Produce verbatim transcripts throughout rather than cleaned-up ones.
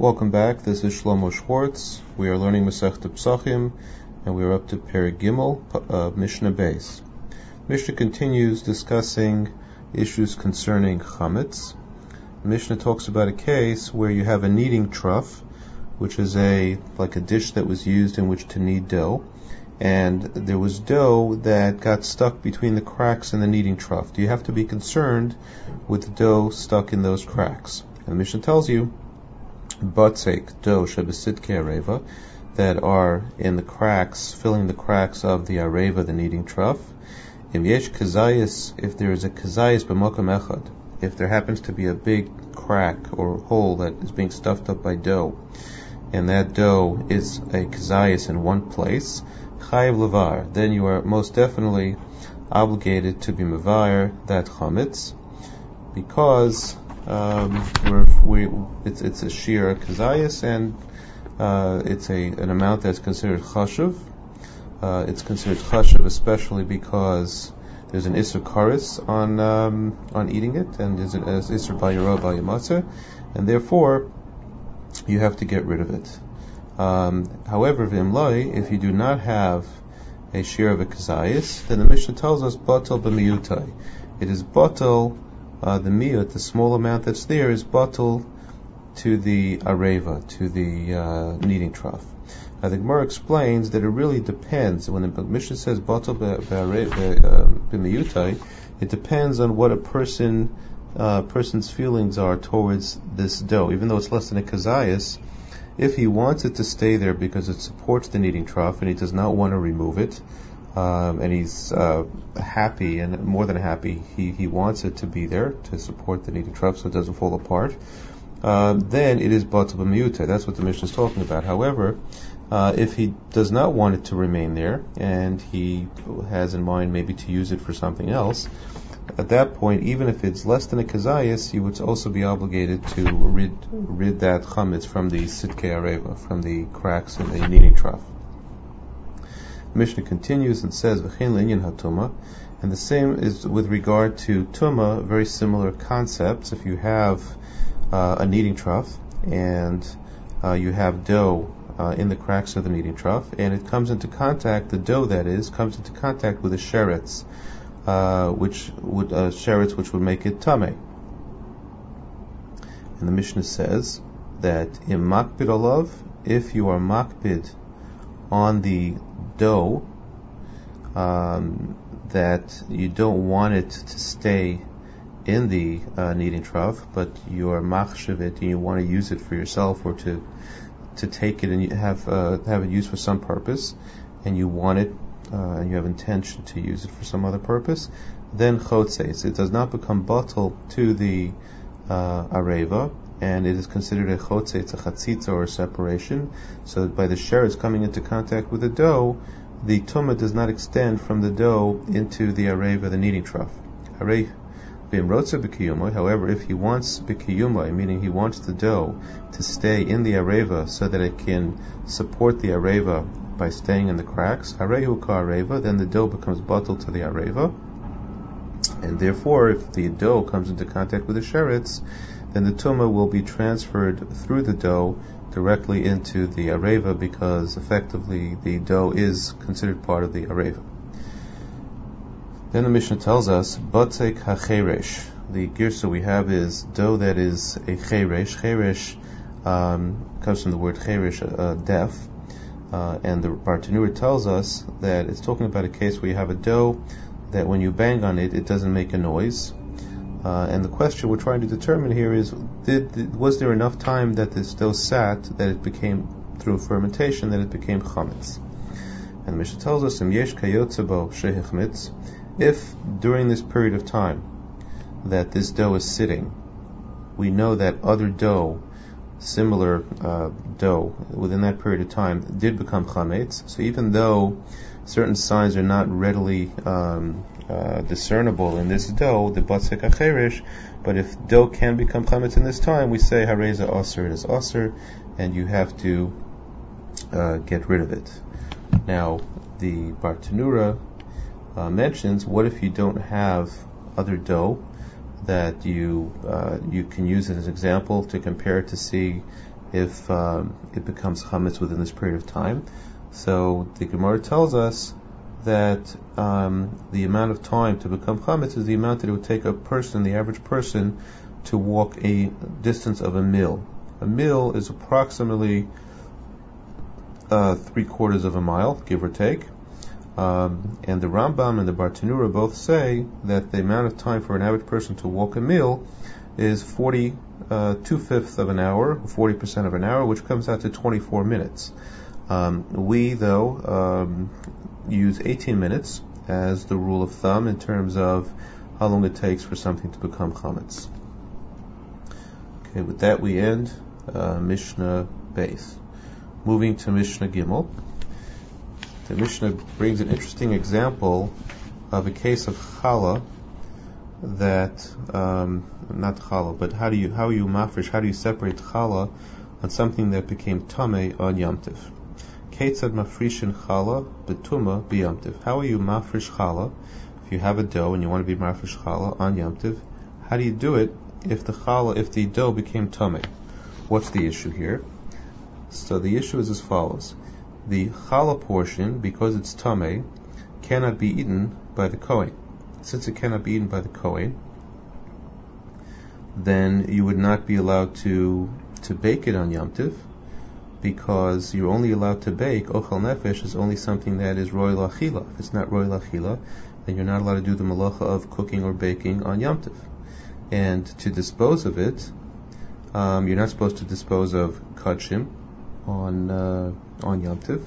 Welcome back. This is Shlomo Schwartz. We are learning Masechta Psachim, and we are up to Perek Gimel, uh, Mishnah Beis. Mishnah continues discussing issues concerning chametz. Mishnah talks about a case where you have a kneading trough, which is a like a dish that was used in which to knead dough, and there was dough that got stuck between the cracks in the kneading trough. Do you have to be concerned with the dough stuck in those cracks? And the Mishnah tells you, Batzek dough shebesitke areva, that are in the cracks, filling the cracks of the areva, the kneading trough. Im yesh kazayis, if there is a kazayis b'makom echad, if there happens to be a big crack or hole that is being stuffed up by dough, and that dough is a kazayis in one place, chayiv levar, then you are most definitely obligated to be mevayer that chametz, because um, we're, we it's it's a shir kazayis, and uh, it's a an amount that's considered chashuv. Uh, it's considered chashuv especially because there's an isur karis on um, on eating it, and there's an isur bayiro bayimatzah, and therefore you have to get rid of it. Um, however, v'imloi, if you do not have a shir of a kazayis, then the Mishnah tells us batal b'miyutai. It is batal, uh, the miyut, the small amount that's there, is batal to the areva, to the uh, kneading trough. Now the Gemara explains that it really depends. When the Mishnah says batal b'miyutai, it depends on what a person uh, person's feelings are towards this dough. Even though it's less than a kazayis, if he wants it to stay there because it supports the kneading trough and he does not want to remove it, um, and he's uh, happy and more than happy, he, he wants it to be there to support the kneading trough so it doesn't fall apart, uh, then it is batal b'miyutai. That's what the Mishnah is talking about. However, uh, if he does not want it to remain there and he has in mind maybe to use it for something else, at that point, even if it's less than a kazayis, you would also be obligated to rid rid that chametz from the sitke areva, from the cracks in the kneading trough. The Mishnah continues and says, "V'chein l'inyan hatuma," and the same is with regard to tuma. Very similar concepts. If you have uh, a kneading trough and uh, you have dough uh, in the cracks of the kneading trough, and it comes into contact, the dough that is comes into contact with the sheretz. Uh, which would uh, sheretz, which would make it tameh. And the Mishnah says that im makbid olav, if you are makbid on the dough, um, that you don't want it to stay in the uh, kneading trough, but you are machshav it and you want to use it for yourself or to to take it and you have uh, have it used for some purpose, and you want it. Uh, and you have intention to use it for some other purpose, then chotzeis, it does not become batal to the uh, areva, and it is considered a chotzeis, a chatzitza, or a separation, so that by the sheretz coming into contact with the dough, the tumah does not extend from the dough into the areva, the kneading trough. However, if he wants b'kiyumai, meaning he wants the dough to stay in the areva so that it can support the areva by staying in the cracks, harehu ka'areva, then the dough becomes batal to the areva, and therefore, if the dough comes into contact with the sheretz, then the tumah will be transferred through the dough directly into the areva, because effectively the dough is considered part of the areva. Then the Mishnah tells us, batzek hacheresh. The girsa we have is dough that is a cheresh. Cheresh um, comes from the word cheresh, uh, deaf. Uh, and the Bartanura tells us that it's talking about a case where you have a dough that when you bang on it, it doesn't make a noise. Uh, and the question we're trying to determine here is, did, did was there enough time that this dough sat that it became, through fermentation, that it became chametz? And the Mishnah tells us, Im yesh kayotzebo shehichmitz, if during this period of time that this dough is sitting, we know that other dough, similar uh, dough, within that period of time did become chametz. So even though certain signs are not readily um, uh, discernible in this dough, the batzek acheresh, but if dough can become chametz in this time, we say hareza aser, it is aser, and you have to uh, get rid of it. Now, the Bartanura uh, mentions, what if you don't have other dough that you uh, you can use it as an example to compare to see if um, it becomes chametz within this period of time. So the Gemara tells us that um, the amount of time to become chametz is the amount that it would take a person, the average person, to walk a distance of a mil. A mil is approximately uh, three quarters of a mile, give or take. Um, and the Rambam and the Bartenura both say that the amount of time for an average person to walk a mil is forty, uh, two-fifths of an hour, forty percent of an hour, which comes out to twenty-four minutes. Um, we, though, um, use eighteen minutes as the rule of thumb in terms of how long it takes for something to become chametz. Okay, with that we end uh, Mishnah Beis. Moving to Mishnah Gimel. The Mishnah brings an interesting example of a case of challah that, um, not challah, but how do you, how are you mafresh, how do you separate challah on something that became tameh on Yom Tov? Ketzad mafrishin challah betuma b'Yom Tov. How are you mafresh challah? If you have a dough and you want to be mafresh challah on Yom Tov, how do you do it if the challah, if the dough became tameh? What's the issue here? So the issue is as follows. The challah portion, because it's tameh, cannot be eaten by the Kohen. Since it cannot be eaten by the Kohen, then you would not be allowed to to bake it on Yom Tov, because you're only allowed to bake, ochel nefesh is only something that is roy lachila. If it's not roy lachila, then you're not allowed to do the malacha of cooking or baking on Yom Tov. And to dispose of it, um, you're not supposed to dispose of kachim on uh, on Yom Tov.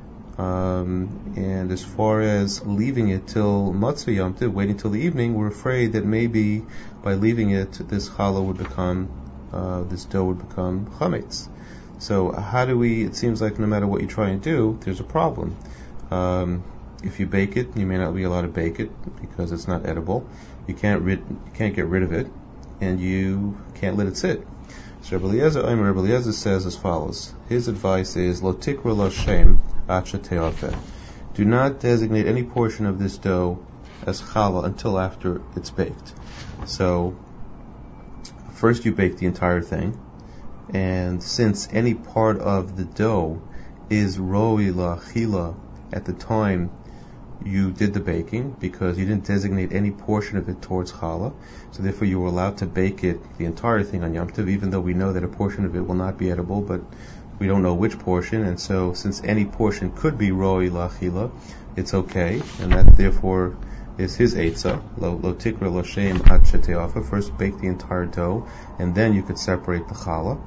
Um, and as far as leaving it till Matzah Yom Tov, waiting till the evening, we're afraid that maybe by leaving it, this challah would become, uh, this dough would become chametz. So how do we, it seems like no matter what you try and do, there's a problem. Um, if you bake it, you may not be allowed to bake it because it's not edible. You can't rid, you can't get rid of it, and you can't let it sit. So Rabbi Eliezer, Rabbi Eliezer says as follows. His advice is, Lo tikra lo shem acha te'afeh. Do not designate any portion of this dough as challah until after it's baked. So, first you bake the entire thing, and since any part of the dough is roi la'achila at the time you did the baking, because you didn't designate any portion of it towards challah, so therefore you were allowed to bake it, the entire thing on Yom Tov, even though we know that a portion of it will not be edible, but we don't know which portion, and so since any portion could be roi la'achila, it's okay, and that therefore is his eitzah, lo, lo tikra lo shem ad shete'afa. First bake the entire dough, and then you could separate the challah.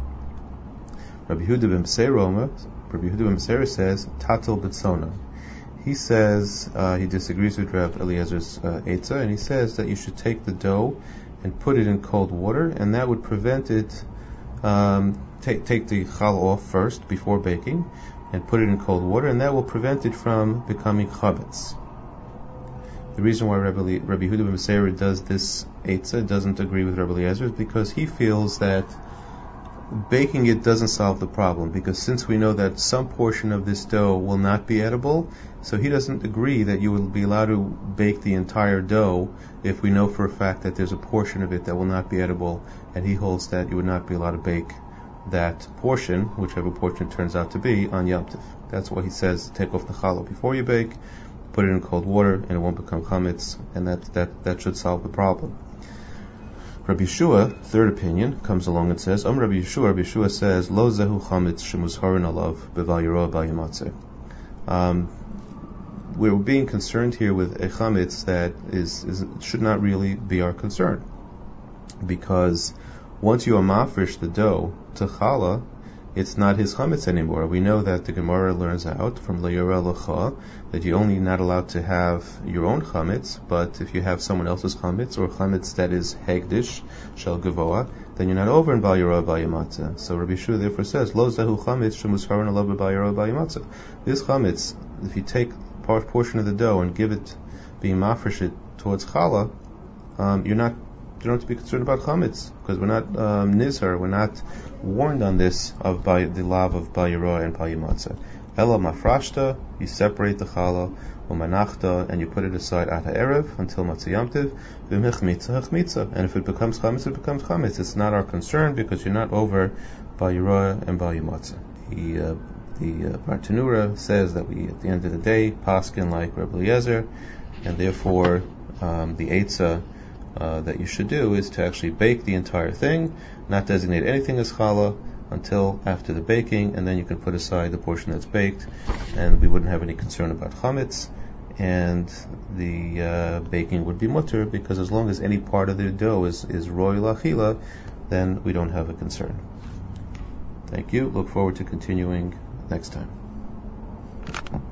Rabbi Yehuda ben Beseira, Rabbi Yehuda ben Beseira says, tatel b'tzona. He says, uh, he disagrees with Rabbi Eliezer's uh, eitzah, and he says that you should take the dough and put it in cold water, and that would prevent it, um, take, take the challah off first before baking, and put it in cold water, and that will prevent it from becoming chametz. The reason why Rabbi, Rabbi Yehuda ben Beseira does this eitzah, doesn't agree with Rabbi Eliezer, is because he feels that baking it doesn't solve the problem, because since we know that some portion of this dough will not be edible, so he doesn't agree that you will be allowed to bake the entire dough if we know for a fact that there's a portion of it that will not be edible, and he holds that you would not be allowed to bake that portion, whichever portion it turns out to be, on Yom Tov. That's why he says take off the challah before you bake, put it in cold water, and it won't become chametz, and that, that, that should solve the problem. Rabbi Yeshua, third opinion, comes along and says, Am Rabbi Yeshua, Rabbi Yeshua says, Lo zehu chametz shemuzharin alav beval yirah bal yamatzeh. Um, we're being concerned here with a chametz that is, is should not really be our concern, because once you amafresh the dough to challah, it's not his chametz anymore. We know that the Gemara learns out from Lo Yirah Lecha that you're only not allowed to have your own chametz, but if you have someone else's chametz, or chametz that is hegdish, shel gavoa, then you're not over in Bal Yirah Bal Yamatzeh. So Rabbi Yeshua therefore says, Lo zehu chametz shemuzharin alav b'Bal Yirah Bal Yamatzeh. This chametz, if you take part portion of the dough and give it, being mafresh it towards challah, um, you're not you don't have to be concerned about chametz, because we're not um, nizhar, we're not warned on this of by the lav of Bal Yirah and Bal Yamatzeh. Ela mafrashta, you separate the challah, umanachta, and you put it aside at ha'erev until Matzah Yom Tov, v'mechmitza hachmitza, and if it becomes chametz, it becomes chametz. It's not our concern because you're not over Bal Yeroah and Bal Yimatzah. The uh, the uh, Bartanura says that we, at the end of the day, paskin like Rebbe Eliezer, and therefore um, the eitzah uh, that you should do is to actually bake the entire thing, not designate anything as challah until after the baking, and then you can put aside the portion that's baked, and we wouldn't have any concern about chametz, and the uh, baking would be mutter, because as long as any part of the dough is, is roy lachila, then we don't have a concern. Thank you. Look forward to continuing next time.